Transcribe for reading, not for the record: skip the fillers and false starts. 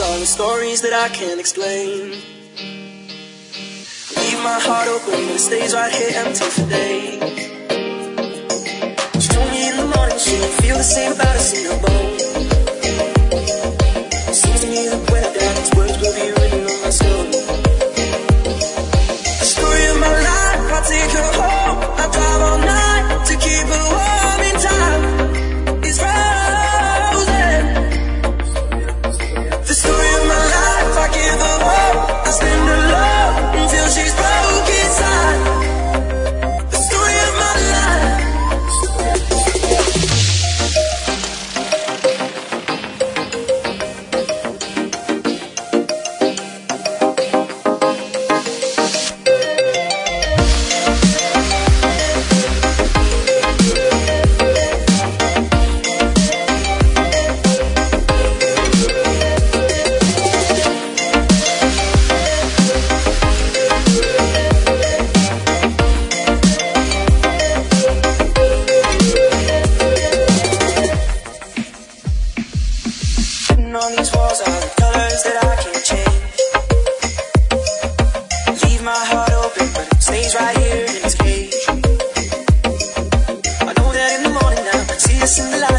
telling stories that I can't explain. Leave my heart open, but it stays right here empty for days. She told me in the morning she don't feel the same about us in her bones. Seems to me that when I die, these words will be written on my stone. The story of my life, I'll take her home. I'll drive all night to keep her warm in time. It's frozen. The story of my life, I give her hope. I stand her love until she's broke inside. The story of my life. On these walls are the colors that I can't change. Leave my heart open, but it stays right here in its cage. I know that in the morning now I see us in the light.